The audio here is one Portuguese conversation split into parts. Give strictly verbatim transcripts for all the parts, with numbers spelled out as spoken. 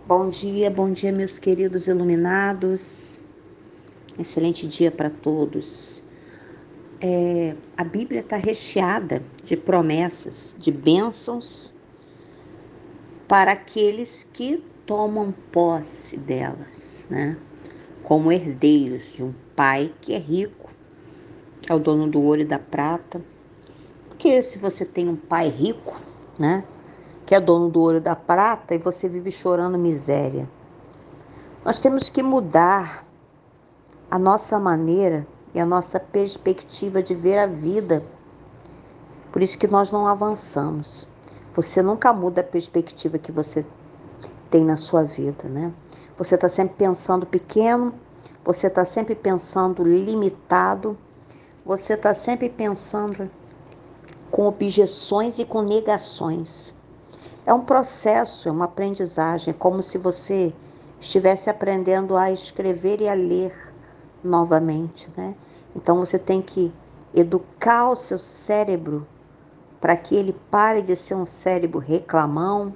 Bom dia, bom dia, meus queridos iluminados. Excelente dia para todos. É, a Bíblia está recheada de promessas, de bênçãos para aqueles que tomam posse delas, né? Como herdeiros de um pai que é rico, que é o dono do ouro e da prata. Porque se você tem um pai rico, né? Que é dono do ouro e da prata e você vive chorando miséria. Nós temos que mudar a nossa maneira e a nossa perspectiva de ver a vida. Por isso que nós não avançamos. Você nunca muda a perspectiva que você tem na sua vida, né? Você está sempre pensando pequeno, você está sempre pensando limitado, você está sempre pensando com objeções e com negações. É um processo, é uma aprendizagem, é como se você estivesse aprendendo a escrever e a ler novamente, né? Então você tem que educar o seu cérebro para que ele pare de ser um cérebro reclamão,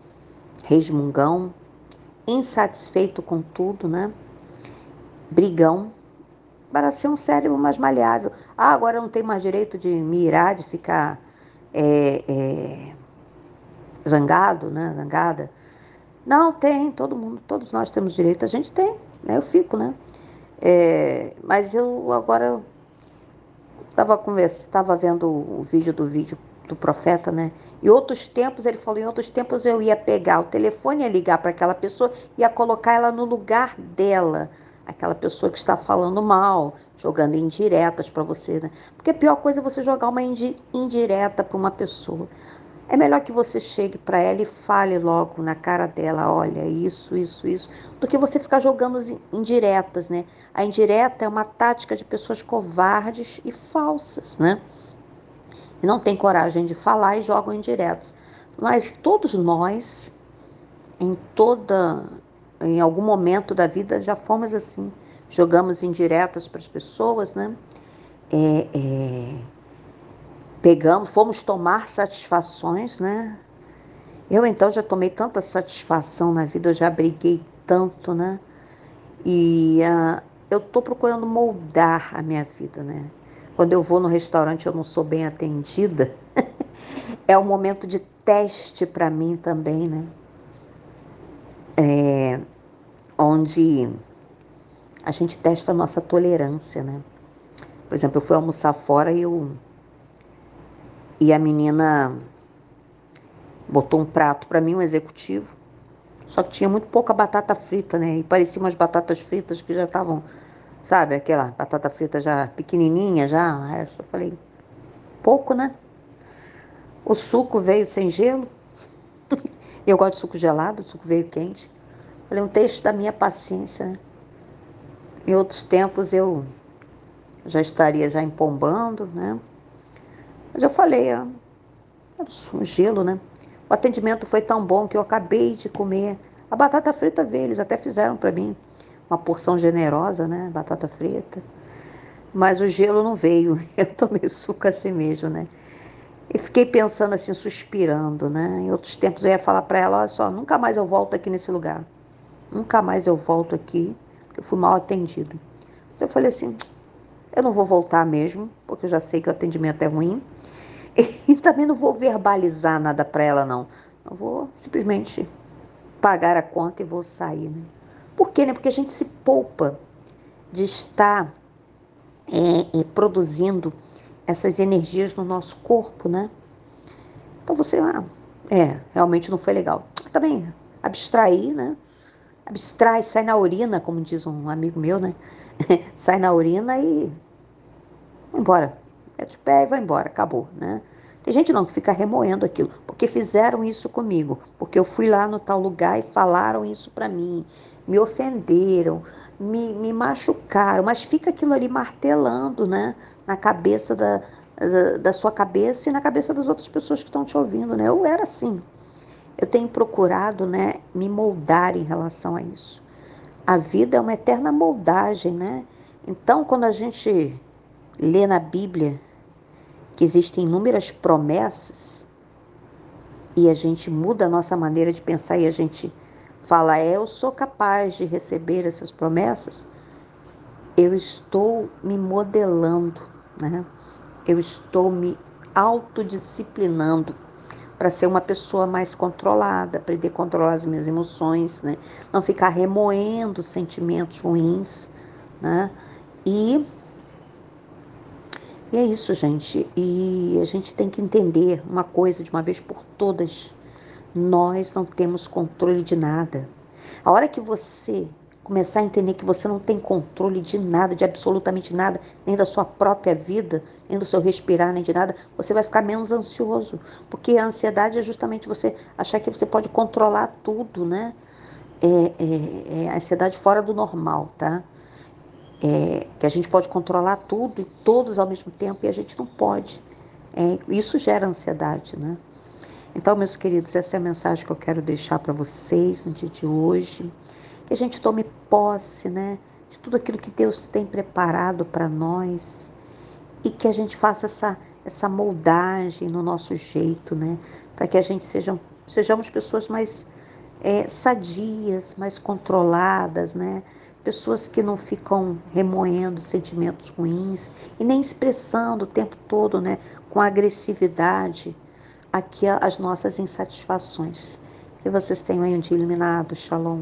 resmungão, insatisfeito com tudo, né? Brigão, para ser um cérebro mais maleável. Ah, agora eu não tenho mais direito de me irar, de ficar é, é, zangado, né? Zangada. Não, tem, todo mundo, todos nós temos direito, a gente tem, né? Eu fico, né? É, mas eu agora estava estava vendo o vídeo do vídeo do profeta, né? Em outros tempos, ele falou, em outros tempos eu ia pegar o telefone, ia ligar para aquela pessoa, ia colocar ela no lugar dela, aquela pessoa que está falando mal, jogando indiretas para você, né? Porque a pior coisa é você jogar uma indireta para uma pessoa. É melhor que você chegue para ela e fale logo na cara dela, olha, isso, isso, isso, do que você ficar jogando indiretas, né? A indireta é uma tática de pessoas covardes e falsas, né? E não tem coragem de falar e jogam indiretas. Mas todos nós, em toda, em algum momento da vida, já fomos assim. Jogamos indiretas para as pessoas, né? É, é, pegamos, fomos tomar satisfações, né? Eu então já tomei tanta satisfação na vida, eu já briguei tanto, né? E uh, eu tô procurando moldar a minha vida, né? Quando eu vou no restaurante eu não sou bem atendida, é um momento de teste para mim também, né? É, onde a gente testa a nossa tolerância, né? Por exemplo, eu fui almoçar fora e, eu, e a menina botou um prato para mim, um executivo, só que tinha muito pouca batata frita, né? E parecia umas batatas fritas que já estavam, sabe, aquela batata frita já pequenininha, já. Aí eu só falei, pouco, né? O suco veio sem gelo. Eu gosto de suco gelado, o suco veio quente. Falei, um teste da minha paciência, né? Em outros tempos eu já estaria já empombando, né? Mas eu falei, ó, um gelo, né? O atendimento foi tão bom que eu acabei de comer. A batata frita veio, eles até fizeram para mim uma porção generosa, né? Batata frita. Mas o gelo não veio. Eu tomei suco assim mesmo, né? E fiquei pensando assim, suspirando, né? Em outros tempos eu ia falar para ela, olha só, nunca mais eu volto aqui nesse lugar. Nunca mais eu volto aqui, porque eu fui mal atendida. Então eu falei assim, eu não vou voltar mesmo, porque eu já sei que o atendimento é ruim. E também não vou verbalizar nada para ela, não. Eu vou simplesmente pagar a conta e vou sair, né? Por quê, né? Porque a gente se poupa de estar é, é, produzindo essas energias no nosso corpo, né? Então você, ah, é, realmente não foi legal. Também abstrair, né? Abstrai, sai na urina, como diz um amigo meu, né? Sai na urina e vai embora. Mete o pé e vai embora, acabou, né? Tem gente não que fica remoendo aquilo, porque fizeram isso comigo, porque eu fui lá no tal lugar e falaram isso pra mim, me ofenderam, me, me machucaram, mas fica aquilo ali martelando, né? Na cabeça da, da, da sua cabeça e na cabeça das outras pessoas que estão te ouvindo, né? Eu era assim. Eu tenho procurado, né, me moldar em relação a isso. A vida é uma eterna moldagem, né? Então, quando a gente lê na Bíblia que existem inúmeras promessas e a gente muda a nossa maneira de pensar e a gente fala, é, eu sou capaz de receber essas promessas, eu estou me modelando, né? Eu estou me autodisciplinando para ser uma pessoa mais controlada, aprender a controlar as minhas emoções, né? Não ficar remoendo sentimentos ruins, né? E, e é isso, gente. E a gente tem que entender uma coisa de uma vez por todas. Nós não temos controle de nada. A hora que você começar a entender que você não tem controle de nada, de absolutamente nada, nem da sua própria vida, nem do seu respirar, nem de nada, você vai ficar menos ansioso. Porque a ansiedade é justamente você achar que você pode controlar tudo, né? É, é, é a ansiedade fora do normal, tá? É, que a gente pode controlar tudo e todos ao mesmo tempo e a gente não pode. É, isso gera ansiedade, né? Então, meus queridos, essa é a mensagem que eu quero deixar para vocês no dia de hoje. Que a gente tome posse, né, de tudo aquilo que Deus tem preparado para nós e que a gente faça essa, essa moldagem no nosso jeito, né, para que a gente sejam, sejamos pessoas mais é, sadias, mais controladas, né, pessoas que não ficam remoendo sentimentos ruins e nem expressando o tempo todo, né, com agressividade aqui as nossas insatisfações. Que vocês tenham aí um dia iluminado. Shalom.